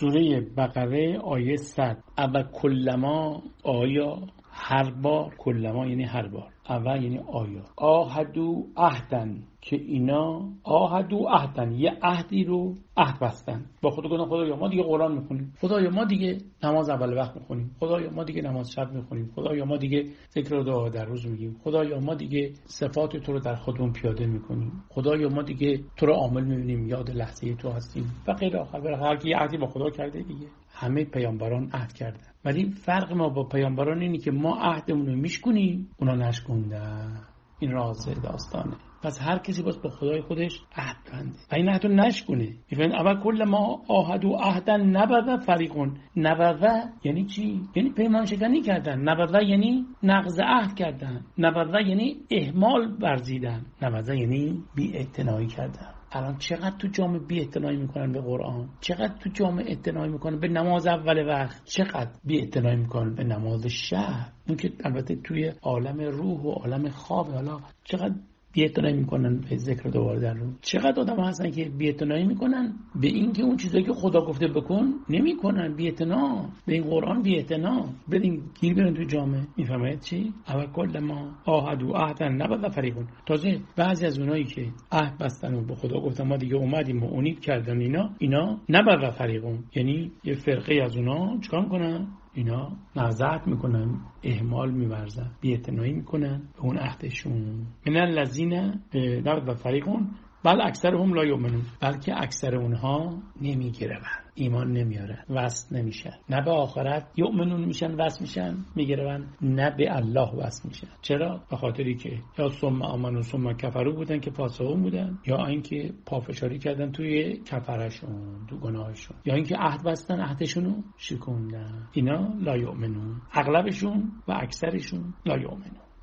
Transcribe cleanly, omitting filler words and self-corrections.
سوره بقره آیه 100. اول کلما، آیا هر بار، کلما یعنی هر بار، اول یعنی آیا، آهدو عهدن، که اینا آهدو عهدن یه عهدی رو عهد بستن با خود، گفتن خدایا ما دیگه قرآن میخونیم، خدایا ما دیگه نماز اول وقت میخونیم، خدایا ما دیگه نماز شب میخونیم، خدایا ما دیگه ذکر و دعا در روز میگیم، خدایا ما دیگه صفات تو رو در خودمون پیاده میکنیم، خدایا ما دیگه تو رو عامل میبینیم، یاد لحظه تو هستیم و غیره. آخر هر کی عهدی با خدا کرده دیگه. همه پیامبران عهد کردن، ولی فرق ما با پیامبران اینه که ما عهدمون رو میشکنیم، اونا نشکوندن. این راز داستانه. پس هر کسی باز با خدای خودش عهد بنده و این عهد رو نشکنه. میگن اول کل ما عهد و عهدن نبذ فریقون. نبذ یعنی چی؟ یعنی پیمان شکنی کردن. نبذ یعنی نقض عهد کردن. نبذ یعنی اهمال ورزیدن. نبذ یعنی بی‌اعتنایی کردن. الان چقدر تو جامعه بی‌اعتنایی میکنن به قرآن، چقدر تو جامعه اعتنایی میکنن به نماز اول وقت، چقدر بی‌اعتنایی میکنن به نماز شب. اون که البته توی عالم روح و عالم خواب، حالا چقدر بی‌اعتنایی میکنن به ذکر دوباره در روز. چقدر آدم هستن که بی‌اعتنایی میکنن به این که اون چیزایی که خدا گفته بکن نمیکنن. بی‌اعتنا به این قرآن، بی‌اعتنا. بدین گیر برن تو جامعه. میفهمید چی؟ اول کل ما عهد و عهدن نبذ فریقون. تازه بعضی از اونایی که عهد بستن و به خدا گفتن ما دیگه اومدیم و اونید کردن، اینا نبذ فریقون، یعنی یه فرقه از اونا چیکار کنن؟ اینا نزاعت میکنن، اهمال میورزن، بی‌اعتنایی میکنن به اون عهدشون. من الذین نبذ فریقون بل اکثرهم لا یؤمنون. بلکه اکثر اونها نمیگیرن، ایمان نمیارن، وصل نمیشن. نه به آخرت یؤمنون میشن، وصل میشن، میگیرن، نه به الله وصل میشن. چرا؟ به خاطری که یا ثم آمنوا ثم کفروا بودن که فاسقون بودن، یا اینکه پافشاری کردن توی کفرشون، تو گناهشون، یا اینکه عهد بستن، عهدشون رو شکوندن. اینا لا یؤمنون. اغلبشون و اکثرشون لا یؤمنون.